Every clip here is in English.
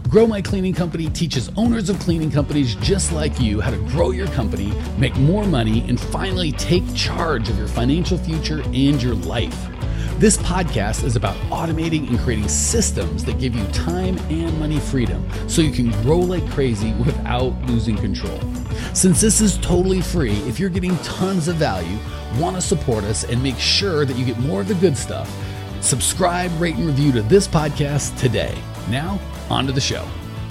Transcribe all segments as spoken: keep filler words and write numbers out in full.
Grow My Cleaning Company teaches owners of cleaning companies just like you how to grow your company, make more money, and finally take charge of your financial future and your life. This podcast is about automating and creating systems that give you time and money freedom so you can grow like crazy without losing control. Since this is totally free, if you're getting tons of value, want to support us and make sure that you get more of the good stuff, subscribe, rate, and review to this podcast today. Now, on to the show.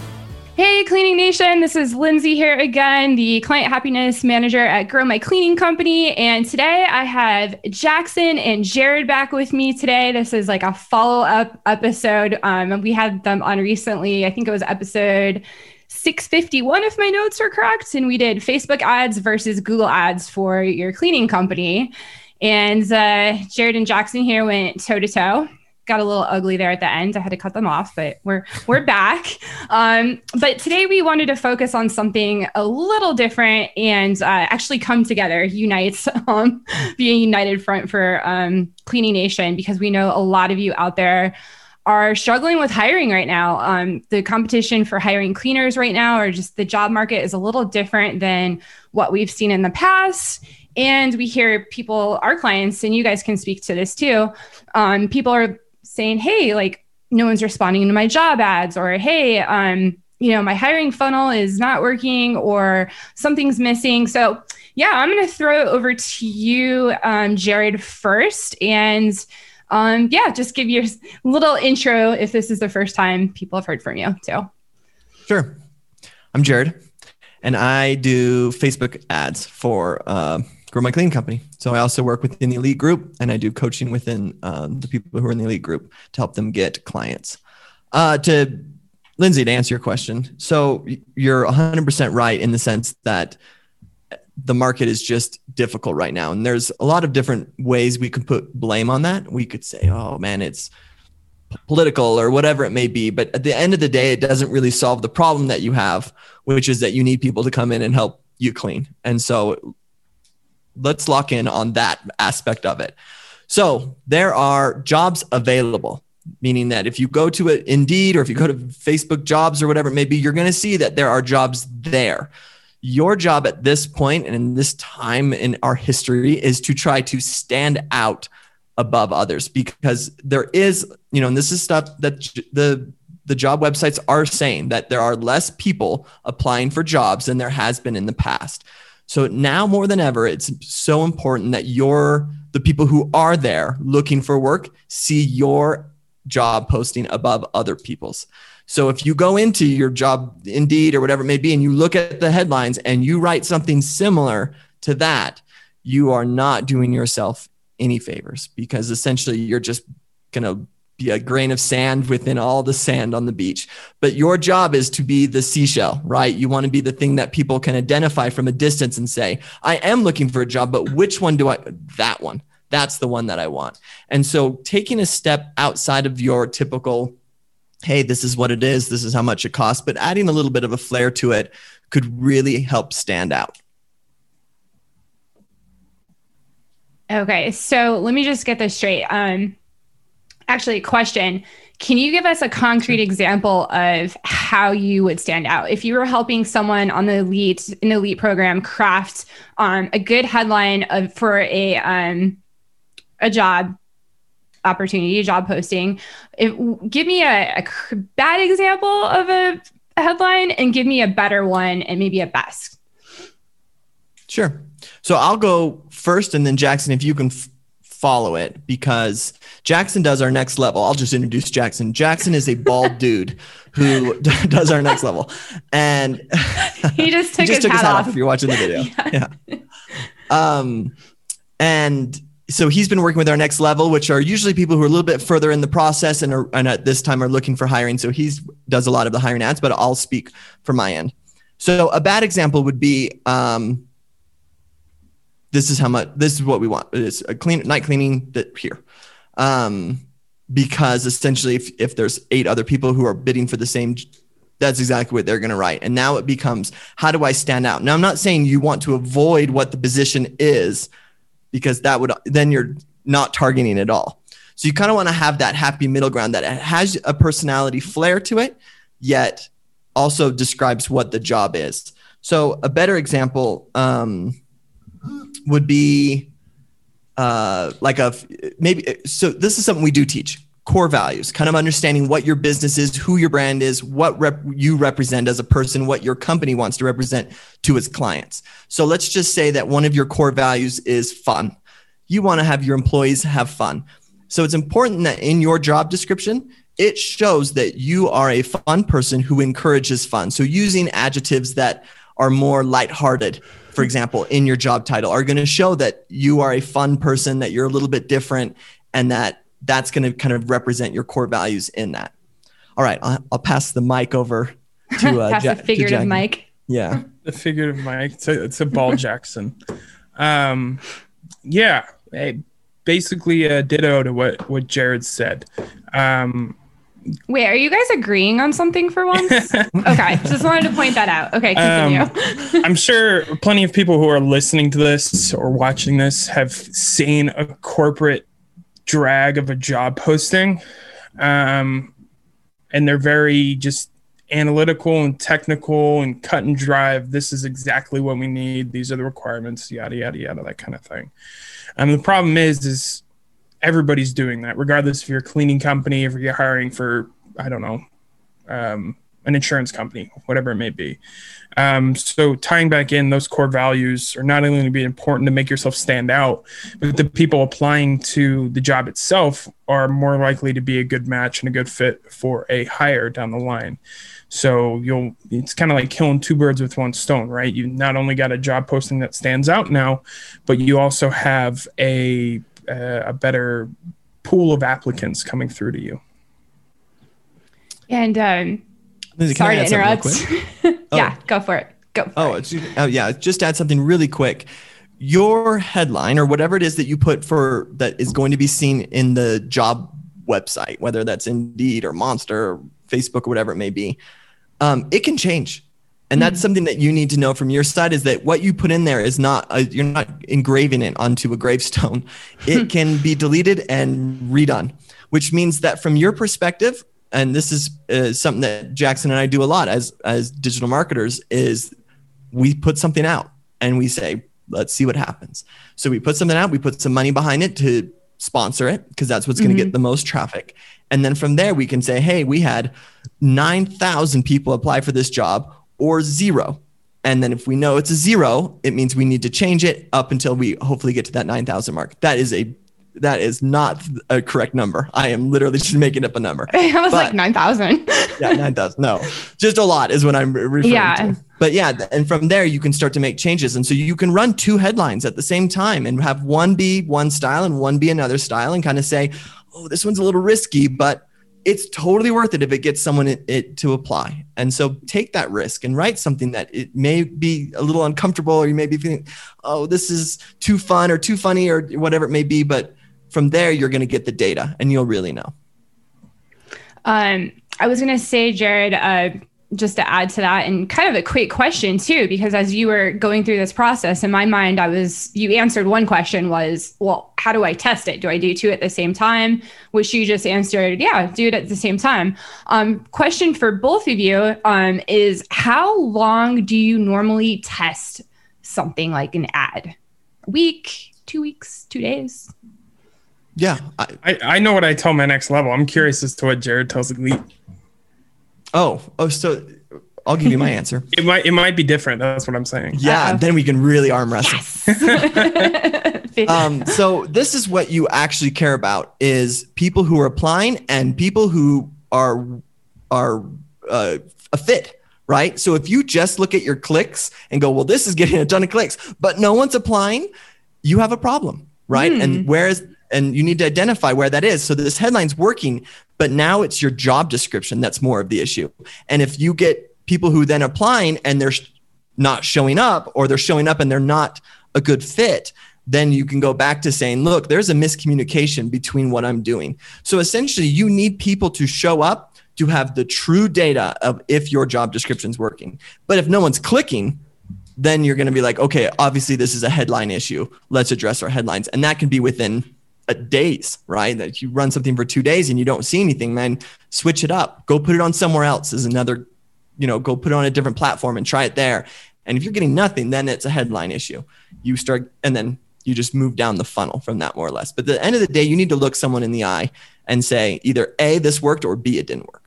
Hey, Cleaning Nation. This is Lindsay here again, the Client Happiness Manager at Grow My Cleaning Company. And today I have Jackson and Jared back with me today. This is like a follow-up episode. Um, we had them on recently. I think it was episode six fifty-one, if my notes are correct. And we did Facebook ads versus Google ads for your cleaning company. And uh, Jared and Jackson here went toe-to-toe. Got a little ugly there at the end. I had to cut them off, but we're we're back. Um, but today we wanted to focus on something a little different and uh, actually come together, unite, um, be a united front for um, Cleaning Nation, because we know a lot of you out there are struggling with hiring right now. Um, the competition for hiring cleaners right now, or just the job market, is a little different than what we've seen in the past. And we hear people, our clients, and you guys can speak to this too, um, people are saying, hey, like no one's responding to my job ads, or, hey, um, you know, my hiring funnel is not working, or something's missing. So yeah, I'm going to throw it over to you, um, Jared, first. And um, yeah, just give your little intro if this is the first time people have heard from you too. Sure. I'm Jared, and I do Facebook ads for uh, Grow My Cleaning Company. So I also work within the elite group, and I do coaching within um, the people who are in the elite group to help them get clients. Uh, to Lindsay, to answer your question. So you're one hundred percent right in the sense that the market is just difficult right now. And there's a lot of different ways we could put blame on that. We could say, oh man, it's political or whatever it may be. But at the end of the day, it doesn't really solve the problem that you have, which is that you need people to come in and help you clean. And so let's lock in on that aspect of it. So there are jobs available, meaning that if you go to it Indeed, or if you go to Facebook jobs or whatever it may be, you're going to see that there are jobs there. Your job at this point and in this time in our history is to try to stand out above others, because there is, you know, and this is stuff that the the job websites are saying, that there are less people applying for jobs than there has been in the past. So now more than ever, it's so important that you're, the people who are there looking for work, see your job posting above other people's. So if you go into your job Indeed or whatever it may be, and you look at the headlines and you write something similar to that, you are not doing yourself any favors, because essentially you're just going to be a grain of sand within all the sand on the beach. But your job is to be the seashell, right? You want to be the thing that people can identify from a distance and say, I am looking for a job, but which one do I, that one, that's the one that I want. And so taking a step outside of your typical, hey, this is what it is, this is how much it costs, but adding a little bit of a flair to it could really help stand out. Okay. So let me just get this straight. Um, Actually, question, can you give us a concrete example of how you would stand out? If you were helping someone on the elite, an elite program craft um, a good headline of, for a, um, a job opportunity, a job posting, if, give me a, a bad example of a headline and give me a better one and maybe a best. Sure. So I'll go first, and then Jackson, if you can f- follow it, because Jackson does our next level. I'll just introduce Jackson. Jackson is a bald dude who does our next level. And he just took, he just his, took hat his hat off. off if you're watching the video. Yeah. yeah. Um, and so he's been working with our next level, which are usually people who are a little bit further in the process and, are, and at this time are looking for hiring. So he does a lot of the hiring ads, but I'll speak from my end. So a bad example would be, um, this is how much, this is what we want. It's a clean night cleaning that here. Um, because essentially if, if there's eight other people who are bidding for the same, that's exactly what they're going to write. And now it becomes, how do I stand out? Now, I'm not saying you want to avoid what the position is, because that would, then you're not targeting at all. So you kind of want to have that happy middle ground that has a personality flair to it, yet also describes what the job is. So a better example um, would be uh, like a maybe. So this is something we do teach: core values, kind of understanding what your business is, who your brand is, what rep- you represent as a person, what your company wants to represent to its clients. So let's just say that one of your core values is fun. You want to have your employees have fun. So it's important that in your job description, it shows that you are a fun person who encourages fun. So using adjectives that are more lighthearted, for example, in your job title are going to show that you are a fun person, that you're a little bit different, and that that's going to kind of represent your core values in that. All right, I'll, I'll pass the mic over to uh, pass ja- the figurative mic. Yeah, the figurative mic. It's a, it's a ball Jackson. Um, yeah, hey, basically a ditto to what what Jared said. Um, Wait, are you guys agreeing on something for once? Okay, just wanted to point that out. Okay, continue. Um, I'm sure plenty of people who are listening to this or watching this have seen a corporate drag of a job posting. Um, and they're very just analytical and technical and cut and drive. This is exactly what we need. These are the requirements, yada, yada, yada, that kind of thing. And the problem is, is everybody's doing that, regardless if you're a cleaning company, if you're hiring for, I don't know, um, an insurance company, whatever it may be. Um, so tying back in, those core values are not only going to be important to make yourself stand out, but the people applying to the job itself are more likely to be a good match and a good fit for a hire down the line. So you'll, it's kind of like killing two birds with one stone, right? You not only got a job posting that stands out now, but you also have a, a, a better pool of applicants coming through to you. And um, Lindsay, sorry to interrupt. yeah, oh. go for it. Go for oh, it. it's, oh, yeah. Just add something really quick. Your headline or whatever it is that you put for that is going to be seen in the job website, whether that's Indeed or Monster or Facebook or whatever it may be, um, it can change. And that's mm-hmm. something that you need to know from your side, is that what you put in there is not, a, you're not engraving it onto a gravestone. It can be deleted and redone, which means that from your perspective, and this is uh, something that Jackson and I do a lot as, as digital marketers, is we put something out and we say, let's see what happens. So we put something out, we put some money behind it to sponsor it, because that's what's mm-hmm. going to get the most traffic. And then from there, we can say, hey, we had nine thousand people apply for this job, or zero. And then if we know it's a zero, it means we need to change it up until we hopefully get to that nine thousand mark. That is a That is not a correct number. I am literally just making up a number. I was but, like nine thousand. yeah, nine thousand. No, just a lot is what I'm referring yeah. to. But yeah, and from there, you can start to make changes. And so you can run two headlines at the same time and have one be one style and one be another style, and kind of say, oh, this one's a little risky, but it's totally worth it if it gets someone it, it to apply. And so take that risk and write something that it may be a little uncomfortable, or you may be feeling, oh, this is too fun or too funny or whatever it may be. But from there, you're going to get the data and you'll really know. Um, I was going to say, Jared, uh, just to add to that, and kind of a quick question too, because as you were going through this process, in my mind, I was, you answered one question was, well, how do I test it? Do I do two at the same time? Which you just answered, yeah, do it at the same time. Um, question for both of you um, is, how long do you normally test something like an ad? A week, two weeks, two days? Yeah. I, I, I know what I tell my next level. I'm curious as to what Jared tells Elite. Oh, oh, so I'll give you my answer. It might it might be different. That's what I'm saying. Yeah, Uh-oh. Then we can really arm wrestle. Yes. um, so this is what you actually care about, is people who are applying and people who are are uh, a fit, right? So if you just look at your clicks and go, well, this is getting a ton of clicks, but no one's applying, you have a problem, right? Mm. And whereas and you need to identify where that is. So this headline's working, but now it's your job description that's more of the issue. And if you get people who then applying and they're not showing up, or they're showing up and they're not a good fit, then you can go back to saying, look, there's a miscommunication between what I'm doing. So essentially, you need people to show up to have the true data of if your job description's working. But if no one's clicking, then you're going to be like, okay, obviously this is a headline issue. Let's address our headlines. And that can be within uh, days, right? That you run something for two days and you don't see anything, man, switch it up. Go put it on somewhere else is another, you know, go put it on a different platform and try it there. And if you're getting nothing, then it's a headline issue. You start, and then you just move down the funnel from that more or less. But at the end of the day, you need to look someone in the eye and say either A, this worked, or B, it didn't work.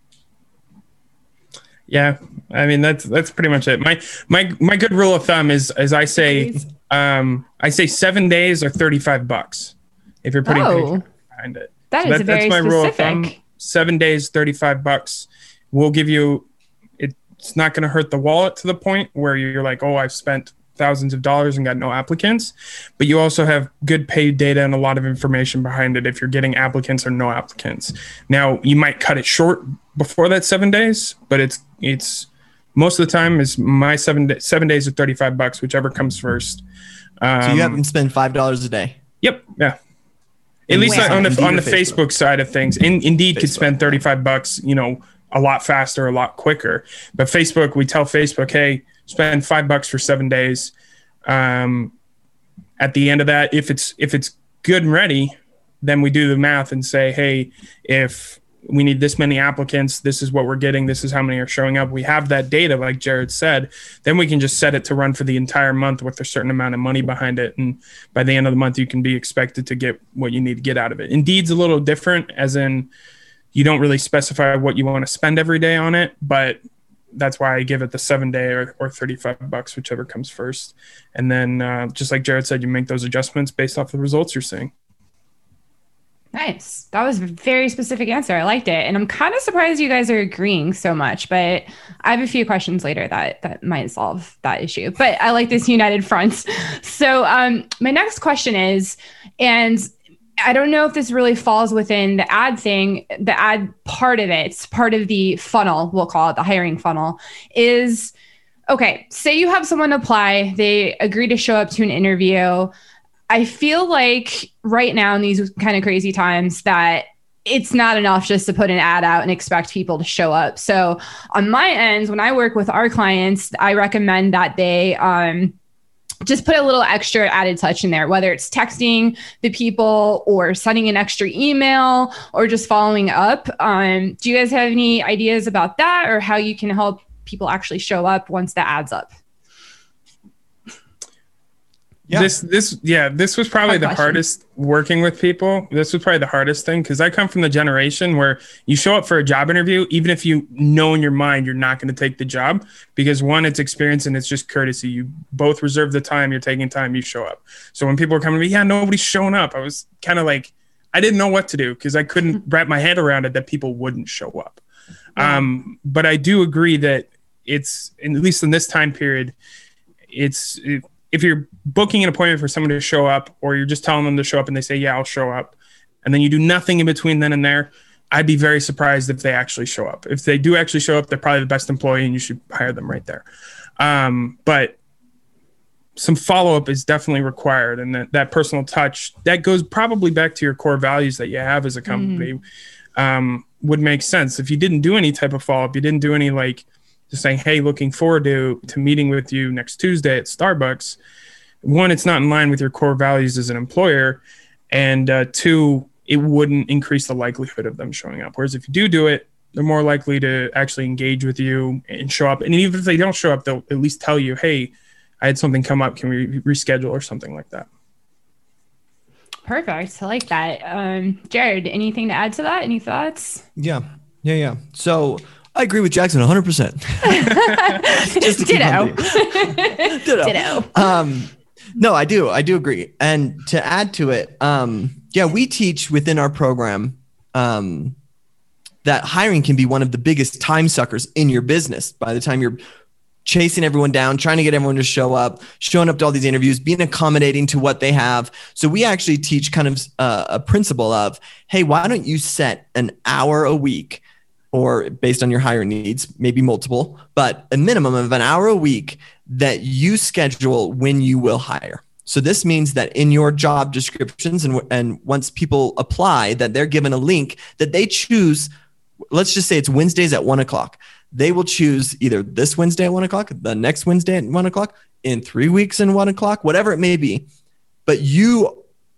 Yeah, I mean that's that's pretty much it. My my my good rule of thumb is as I say, um, I say seven days or thirty-five bucks if you're putting Oh. behind it. That So is a very that's my rule of thumb. specific. Seven days, thirty-five bucks. We'll give you. It's not going to hurt the wallet to the point where you're like, oh, I've spent thousands of dollars and got no applicants. But you also have good paid data and a lot of information behind it if you're getting applicants or no applicants. Now, you might cut it short before that seven days, but it's it's most of the time is my seven da- seven days or thirty-five bucks, whichever comes first. Um, So you have them spend five dollars a day. Yep. Yeah. At And least where? on the Indeed on or the Facebook? Facebook side of things, in, Indeed could Facebook, spend thirty-five bucks, you know, a lot faster, a lot quicker. But Facebook, we tell Facebook, hey, spend five bucks for seven days. Um, at the end of that, if it's if it's good and ready, then we do the math and say, hey, if we need this many applicants, this is what we're getting, this is how many are showing up. We have that data, like Jared said, then we can just set it to run for the entire month with a certain amount of money behind it. And by the end of the month, you can be expected to get what you need to get out of it. Indeed's a little different, as in you don't really specify what you want to spend every day on it, but that's why I give it the seven day or, or thirty-five bucks, whichever comes first. And then uh, just like Jared said, you make those adjustments based off the results you're seeing. Nice. That was a very specific answer. I liked it. And I'm kind of surprised you guys are agreeing so much, but I have a few questions later that that might solve that issue. But I like this united front. So um, my next question is, and I don't know if this really falls within the ad thing, the ad part of it, it's part of the funnel, we'll call it the hiring funnel, is, okay, say you have someone apply, they agree to show up to an interview. I feel like right now in these kind of crazy times that it's not enough just to put an ad out and expect people to show up. So on my end, when I work with our clients, I recommend that they um, just put a little extra added touch in there, whether it's texting the people or sending an extra email or just following up. Um, do you guys have any ideas about that or how you can help people actually show up once the ad's up? Yeah. This, this, yeah, this was probably Hard the question. hardest working with people. This was probably the hardest thing because I come from the generation where you show up for a job interview, even if you know in your mind you're not going to take the job, because one, it's experience and it's just courtesy. You both reserve the time, you're taking time, you show up. So when people were coming to me, yeah, nobody's showing up, I was kind of like, I didn't know what to do because I couldn't wrap my head around it that people wouldn't show up. Yeah. Um, but I do agree that it's, at least in this time period, it's, it, if you're booking an appointment for someone to show up or you're just telling them to show up and they say, yeah, I'll show up, and then you do nothing in between then and there, I'd be very surprised if they actually show up. If they do actually show up, they're probably the best employee and you should hire them right there. Um, but some follow-up is definitely required. And that, that personal touch, that goes probably back to your core values that you have as a company, mm-hmm. um, would make sense. If you didn't do any type of follow-up, you didn't do any like, just saying, hey, looking forward to to meeting with you next Tuesday at Starbucks. One, it's not in line with your core values as an employer. And uh, two, it wouldn't increase the likelihood of them showing up. Whereas if you do do it, they're more likely to actually engage with you and show up. And even if they don't show up, they'll at least tell you, hey, I had something come up. Can we reschedule or something like that? Perfect. I like that. Um, Jared, anything to add to that? Any thoughts? Yeah. Yeah. Yeah. So I agree with Jackson one hundred percent. Just to keep Ditto. on being- Ditto. Ditto. Um, no, I do. I do agree. And to add to it, um, yeah, we teach within our program um, that hiring can be one of the biggest time suckers in your business. By the time you're chasing everyone down, trying to get everyone to show up, showing up to all these interviews, being accommodating to what they have. So we actually teach kind of uh, a principle of, hey, why don't you set an hour a week, or based on your hiring needs, maybe multiple, but a minimum of an hour a week that you schedule when you will hire. So this means that in your job descriptions and, and once people apply, that they're given a link that they choose. Let's just say it's Wednesdays at one o'clock. They will choose either this Wednesday at one o'clock, the next Wednesday at one o'clock, in three weeks and one o'clock, whatever it may be. But you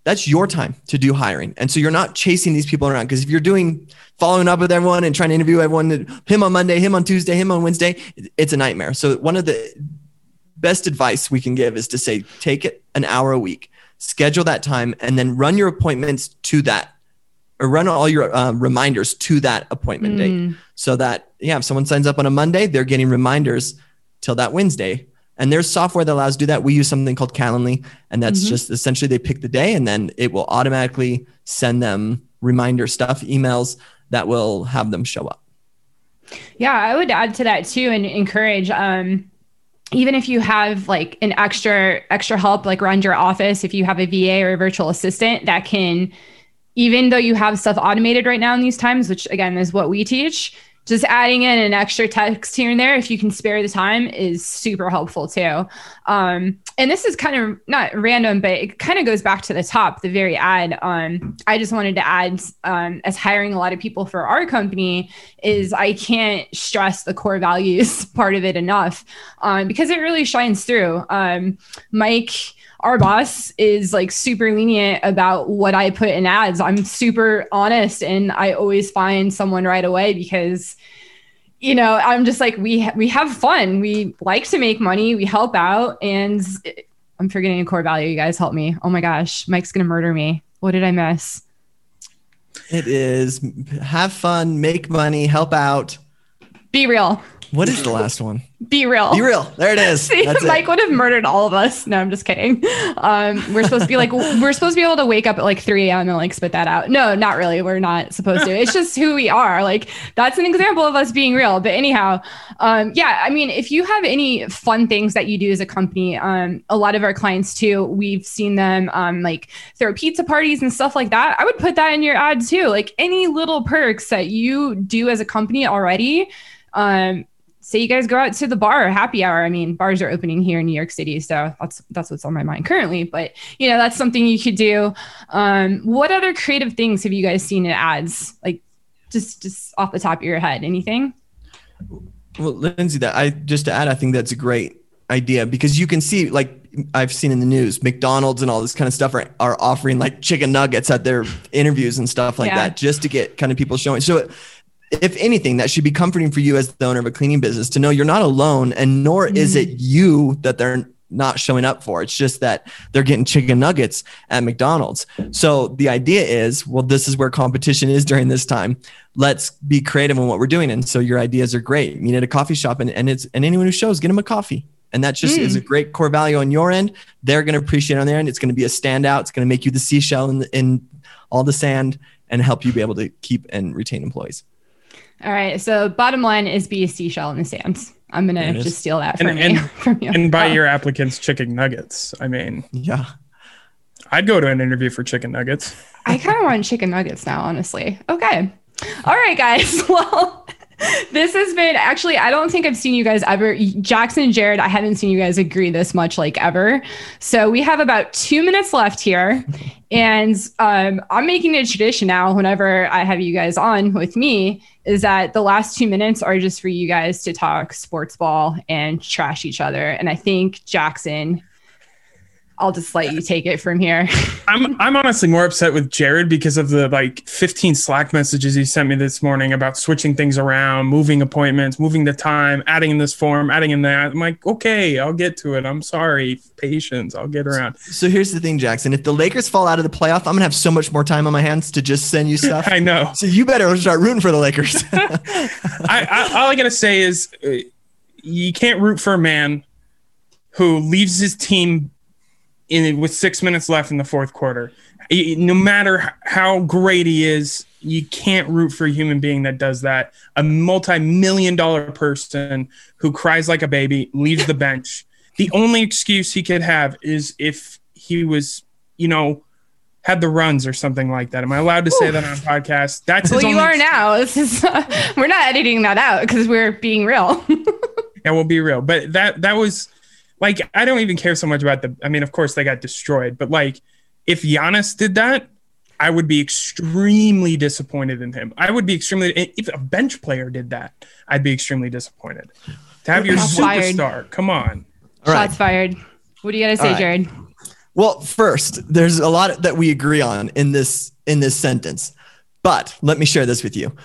that's your time to do hiring. And so you're not chasing these people around, because if you're doing following up with everyone and trying to interview everyone, him on Monday, him on Tuesday, him on Wednesday, it's a nightmare. So one of the best advice we can give is to say, take it an hour a week, schedule that time, and then run your appointments to that, or run all your uh, reminders to that appointment mm. date. So that, yeah, if someone signs up on a Monday, they're getting reminders till that Wednesday. And there's software that allows to do that. We use something called Calendly, and that's mm-hmm. just essentially they pick the day, and then it will automatically send them reminder stuff, emails that will have them show up. Yeah, I would add to that too, and encourage, um, even if you have like an extra extra help, like around your office, if you have a V A or a virtual assistant that can, even though you have stuff automated right now in these times, which again is what we teach, just adding in an extra text here and there, if you can spare the time, is super helpful too. Um, and this is kind of not random, but it kind of goes back to the top, the very ad. Um, I just wanted to add, um, as hiring a lot of people for our company, is I can't stress the core values part of it enough, um, because it really shines through. Um, Mike, our boss, is like super lenient about what I put in ads. I'm super honest, and I always find someone right away, because, you know, I'm just like, we, ha- we have fun. We like to make money. We help out. And it, I'm forgetting a core value. You guys help me. Oh my gosh, Mike's going to murder me. What did I miss? It is have fun, make money, help out. Be real. What is the last one? Be real. Be real. There it is. See, That's Mike it. would have murdered all of us. No, I'm just kidding. Um, we're supposed to be like, we're supposed to be able to wake up at like three a.m. and like spit that out. No, not really. We're not supposed to. It's just who we are. Like, that's an example of us being real. But anyhow, um, yeah, I mean, if you have any fun things that you do as a company, um, a lot of our clients too, we've seen them um, like throw pizza parties and stuff like that. I would put that in your ad too. Like any little perks that you do as a company already. Um, Say you guys go out to the bar or happy hour. I mean, bars are opening here in New York City, so that's that's what's on my mind currently. But you know, that's something you could do. Um, what other creative things have you guys seen in ads? Like, just just off the top of your head, anything? Well, Lindsay, that I just to add, I think that's a great idea, because you can see, like I've seen in the news, McDonald's and all this kind of stuff are, are offering like chicken nuggets at their interviews and stuff like yeah. that, just to get kind of people showing. So if anything, that should be comforting for you as the owner of a cleaning business to know you're not alone, and nor mm. is it you that they're not showing up for. It's just that they're getting chicken nuggets at McDonald's. So the idea is, well, this is where competition is during this time. Let's be creative in what we're doing. And so your ideas are great. Meet at a coffee shop, and, and it's, and anyone who shows, get them a coffee. And that just mm. is a great core value on your end. They're going to appreciate it on their end. It's going to be a standout. It's going to make you the seashell in, the, in all the sand, and help you be able to keep and retain employees. All right. So bottom line is be a seashell in the sands. I'm going to just steal that from, and, me, and, from you. And buy oh. your applicants chicken nuggets. I mean, yeah, I'd go to an interview for chicken nuggets. I kind of want chicken nuggets now, honestly. Okay. All right, guys. Well, this has been actually, I don't think I've seen you guys ever. Jackson and Jared, I haven't seen you guys agree this much like ever. So we have about two minutes left here. And um, I'm making it a tradition now, whenever I have you guys on with me, is that the last two minutes are just for you guys to talk sports ball and trash each other. And I think, Jackson, I'll just let you take it from here. I'm I'm honestly more upset with Jared because of the like fifteen Slack messages he sent me this morning about switching things around, moving appointments, moving the time, adding in this form, adding in that. I'm like, okay, I'll get to it. I'm sorry. Patience. I'll get around. So here's the thing, Jackson. If the Lakers fall out of the playoff, I'm going to have so much more time on my hands to just send you stuff. I know. So you better start rooting for the Lakers. I, I, all I got to say is uh, you can't root for a man who leaves his team in with six minutes left in the fourth quarter. No matter how great he is, you can't root for a human being that does that. A multi-million dollar person who cries like a baby, leaves the bench. The only excuse he could have is if he was, you know, had the runs or something like that. Am I allowed to say Ooh. that on podcast? That's well, his you only are excuse. now. This is uh, we're not editing that out because we're being real. Yeah, we'll be real. But that that was. Like, I don't even care so much about the, I mean, of course they got destroyed, but like if Giannis did that, I would be extremely disappointed in him. I would be extremely, if a bench player did that, I'd be extremely disappointed. To have your Shots superstar, fired. come on. All right. Shots fired. What do you got to say, right. Jared? Well, first, there's a lot that we agree on in this in this sentence, but let me share this with you.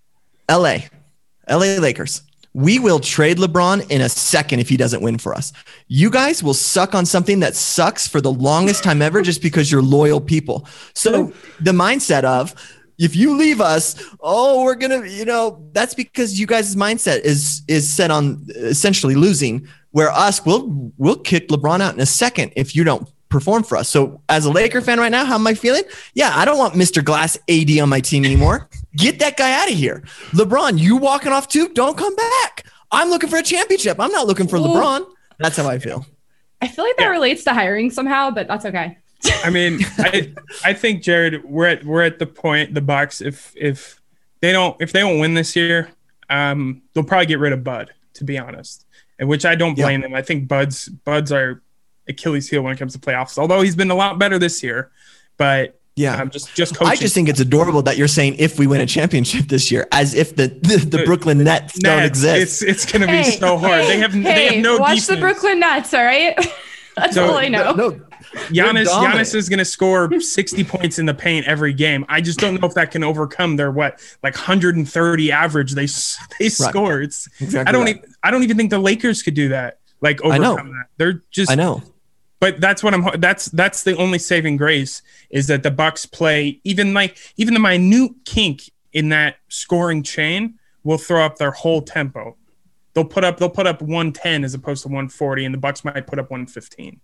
L A, L A Lakers. We will trade LeBron in a second if he doesn't win for us. You guys will suck on something that sucks for the longest time ever just because you're loyal people. So the mindset of, if you leave us, oh, we're going to, you know, that's because you guys' mindset is is set on essentially losing, where us, we'll, we'll kick LeBron out in a second if you don't perform for us. So as a Laker fan right now, how am I feeling? Yeah, I don't want Mister Glass A D on my team anymore. Get that guy out of here. LeBron, you walking off too? Don't come back. I'm looking for a championship. I'm not looking for Ooh. LeBron. That's how I feel. I feel like that yeah. relates to hiring somehow, but that's okay. I mean, I I think, Jared, we're at we're at the point, the Bucks, if if they don't if they don't win this year, um, they'll probably get rid of Bud, to be honest. And which I don't blame yeah. them. I think Bud's Bud's are Achilles heel when it comes to playoffs, although he's been a lot better this year. But yeah, um, just just coaching. I just think it's adorable that you're saying if we win a championship this year, as if the the, the Brooklyn Nets, Nets don't exist. It's it's going to be hey, so hard. Hey, they have hey, they have no watch defense. the Brooklyn Nets, all right? That's so, all I know. No, no, Giannis Giannis is going to score sixty points in the paint every game. I just don't know if that can overcome their what like one hundred thirty average they they right. score. It's exactly I don't right. even, I don't even think the Lakers could do that. Like overcome that. They're just I know. But that's what I'm. That's that's the only saving grace is that the Bucks play even like even the minute kink in that scoring chain will throw up their whole tempo. They'll put up they'll put up one ten as opposed to one forty, and the Bucks might put up one fifteen.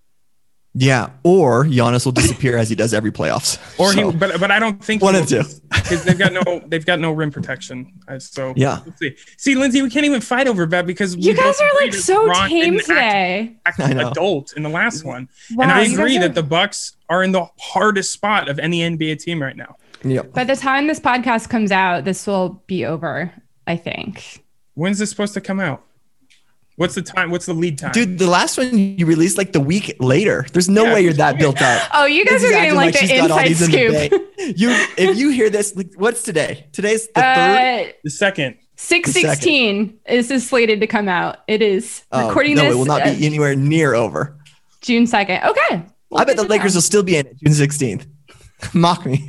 Yeah, or Giannis will disappear as he does every playoffs. Or so. he, but but I don't think one of two because they've got no they've got no rim protection. So yeah, let's see. See, Lindsay, we can't even fight over that because you guys are like so tame today. I know. Adult in the last one, wow, and I agree that are... the Bucks are in the hardest spot of any N B A team right now. Yep. By the time this podcast comes out, this will be over, I think. When's this supposed to come out? What's the time? What's the lead time? Dude, the last one you released like the week later. There's no yeah, way you're that built up. Oh, you guys this are getting like, like the inside scoop. In you, if you hear this, like, what's today? Today's the uh, third? The second. six sixteen is this slated to come out. It is. Oh, recording no, this. it will not be uh, anywhere near over. June second. Okay. Well, I bet the Lakers know. will still be in it June sixteenth. Mock me.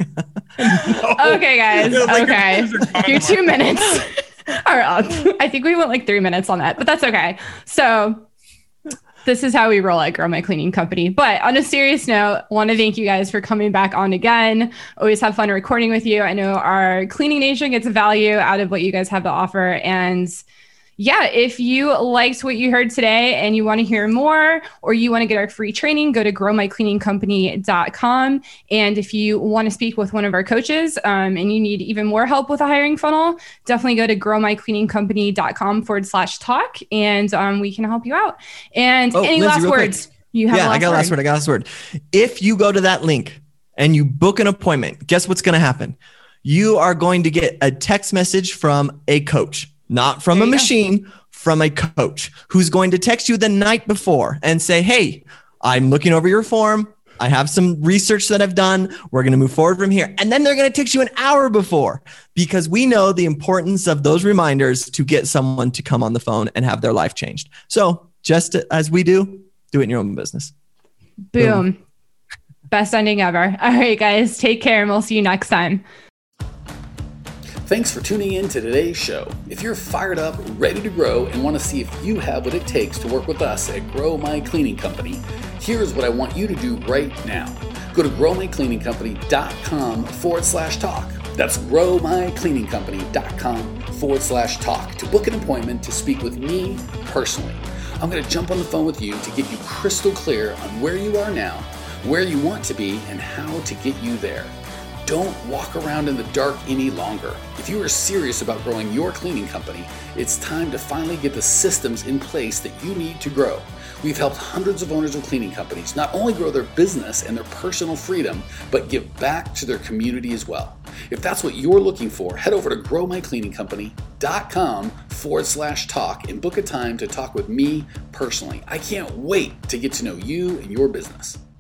no. Okay, guys. Okay. Your two minutes are up. I think we went like three minutes on that, but that's okay. So this is how we roll at Grow My Cleaning Company. But on a serious note, I want to thank you guys for coming back on again. Always have fun recording with you. I know our Cleaning Nation gets value out of what you guys have to offer. And yeah, if you liked what you heard today and you want to hear more, or you want to get our free training, go to grow my cleaning company dot com. And if you want to speak with one of our coaches um, and you need even more help with a hiring funnel, definitely go to grow my cleaning company dot com forward slash talk, and um, we can help you out. And oh, any Lindsay, last words? Quick. You have yeah, last I got word. a last word. I got a last word. If you go to that link and you book an appointment, guess what's going to happen? You are going to get a text message from a coach. Not from a machine, go. from a coach who's going to text you the night before and say, hey, I'm looking over your form. I have some research that I've done. We're going to move forward from here. And then they're going to text you an hour before, because we know the importance of those reminders to get someone to come on the phone and have their life changed. So just as we do, do it in your own business. Boom. Boom. Best ending ever. All right, guys, take care and we'll see you next time. Thanks for tuning in to today's show. If you're fired up, ready to grow, and want to see if you have what it takes to work with us at Grow My Cleaning Company, here's what I want you to do right now. Go to grow my cleaning company dot com forward slash talk. That's grow my cleaning company dot com forward slash talk to book an appointment to speak with me personally. I'm going to jump on the phone with you to get you crystal clear on where you are now, where you want to be, and how to get you there. Don't walk around in the dark any longer. If you are serious about growing your cleaning company, it's time to finally get the systems in place that you need to grow. We've helped hundreds of owners of cleaning companies not only grow their business and their personal freedom, but give back to their community as well. If that's what you're looking for, head over to grow my cleaning company dot com forward slash talk and book a time to talk with me personally. I can't wait to get to know you and your business.